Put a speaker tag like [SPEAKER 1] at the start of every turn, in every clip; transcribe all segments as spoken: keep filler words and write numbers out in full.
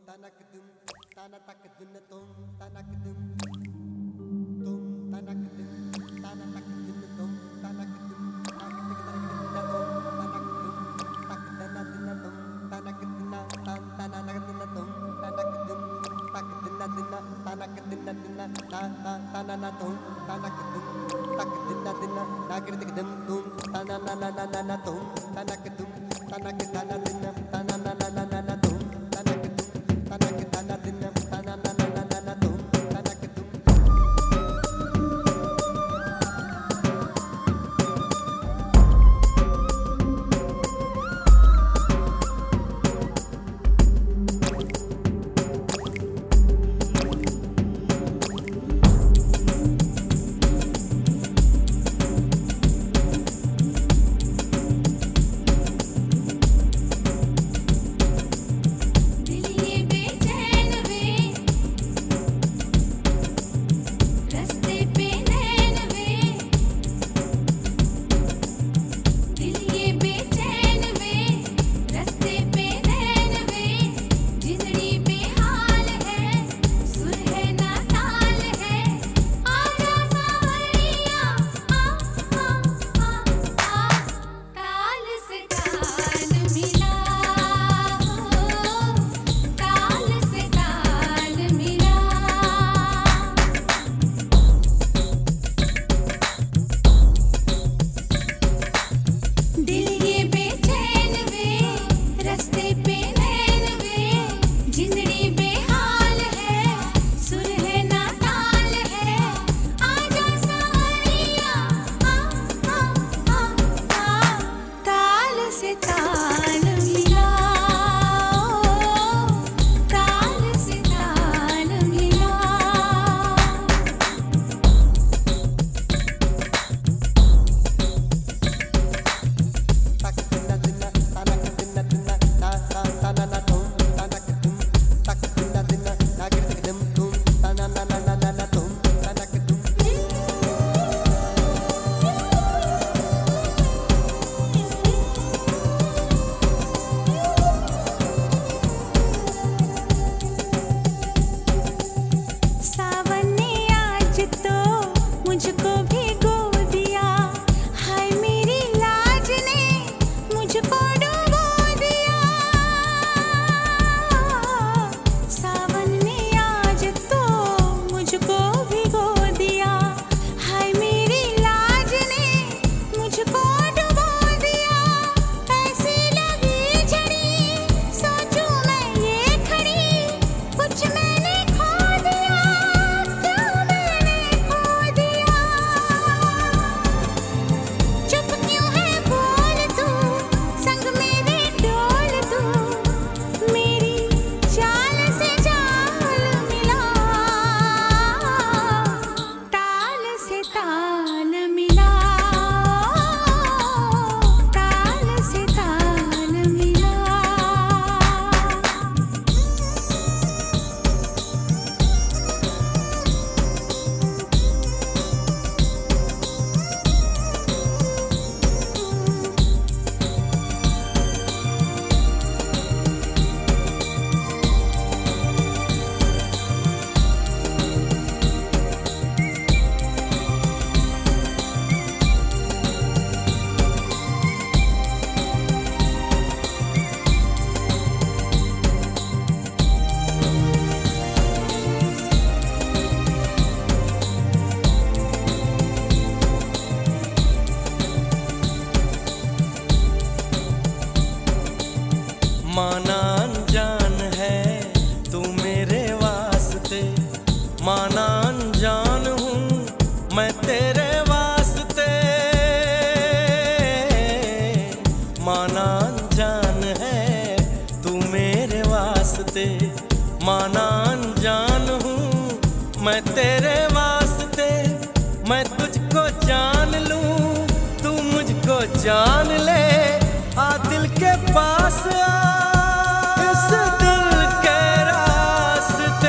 [SPEAKER 1] tanak dum tanatak dun tum tanak dum tum tanak dum tanatak dun tum tanak dum tanak dum tak dana dun tum tanak dun tan tanak dun tum tanak dum tak dana dun tanak dun dun ta ta tanana tum tanak dum tak dana dun nagritik dum tum tanana na na na tum tanak dum tanak dana dun tanana na na na tum tanak dum tanak dana dun tanana na na na tum tanak dum
[SPEAKER 2] माना अनजान है तू मेरे वास्ते, माना अनजान हूँ मैं तेरे वास्ते। माना अनजान है तू मेरे वास्ते, माना अनजान हूँ मैं तेरे वास्ते। मैं तुझको जान लूँ तू मुझको जान ले, आ दिल के पास आ इस दिल के रास्ते।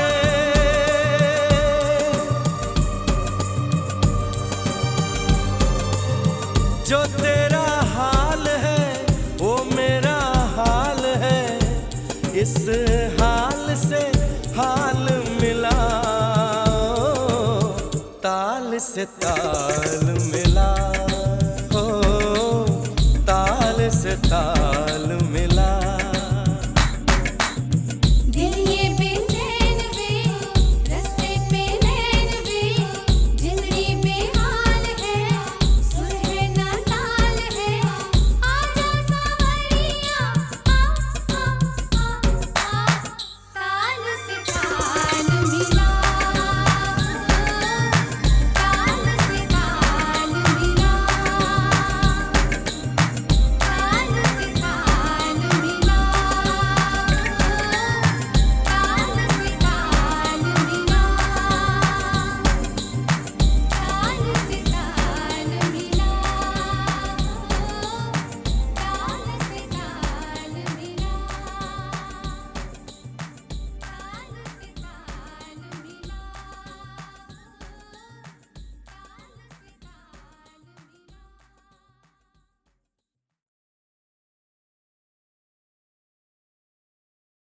[SPEAKER 2] जो तेरा हाल है वो मेरा हाल है, इस हाल से हाल मिला, ताल से ताल मिला, हो ताल से ताल मिला।